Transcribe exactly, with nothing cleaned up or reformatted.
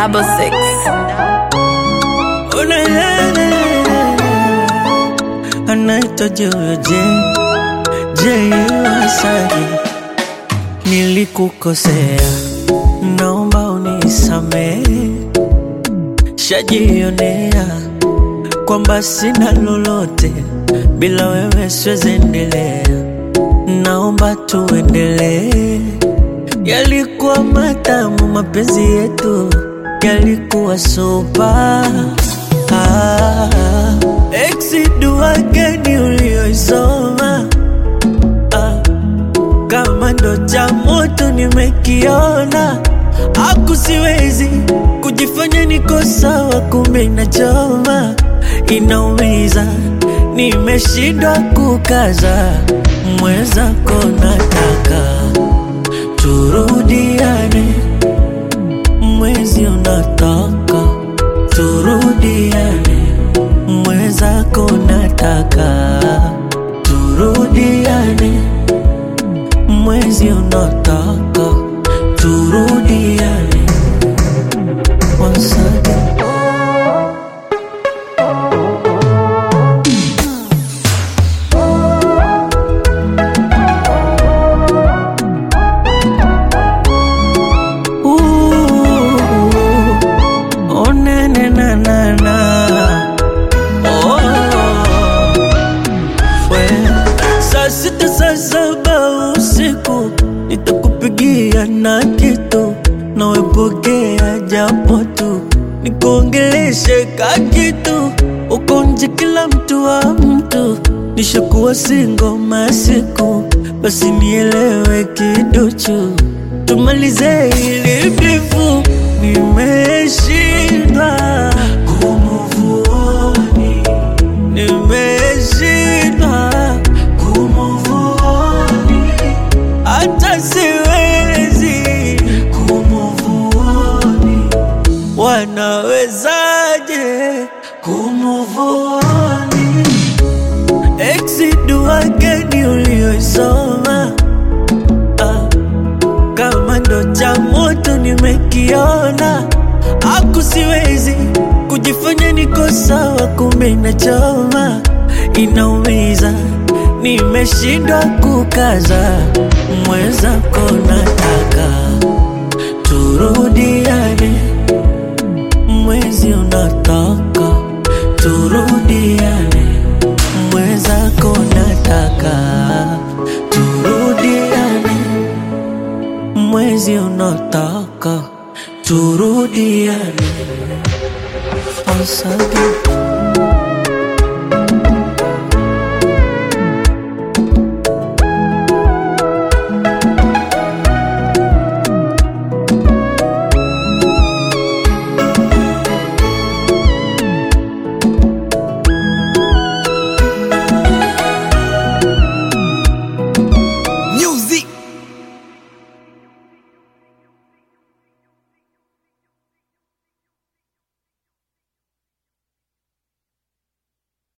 double six. Oh, na, na, na, na. Anaitwa Jojo J, J Wasabi. Nilikukosea, naomba unisamehe. Shajionea kwamba sina lolote, bila wewe siwezi endelea. Naomba tuendelee. Yalikuwa matamu mapenzi yetu, yalikuwa super. Ah, exi dua gani ulioisoma? Ah, kama ndo cha moto nimekiona. Aku siwezi kujifanya niko sawa, kumbe inachoma, inaumiza. Nimeshindwa kukaza, mwenzako nataka turudiane, mwezi unataka turudiane, mwenzako nataka turudiane, mwezi unataka turudiane. Once again. Sita saa saba usiku nitakupigia na kitu, nawe pokea japo tu, nikuongeleshe ka kitu. Uko nje kila mtu wa mtu, nishakuwa single masiku, basi nielewe kiduchu, tumalize hili bifu. Nimeshindwa kumove on, nimeshindwa kumove on, hata siwezi kumove on. Wanawezaje kumove on? Exi dua gani ulioisoma? Ah, kama ndo cha moto nimekiona. Aku siwezi kujifanya niko sawa, kumbe inachoma, inaumiza. Nimeshindwa kukaza, mwenzako nataka turudiane, mwezi unataka turudiane, mwenzako nataka turudiane, mwezi unataka turudiane. Once again.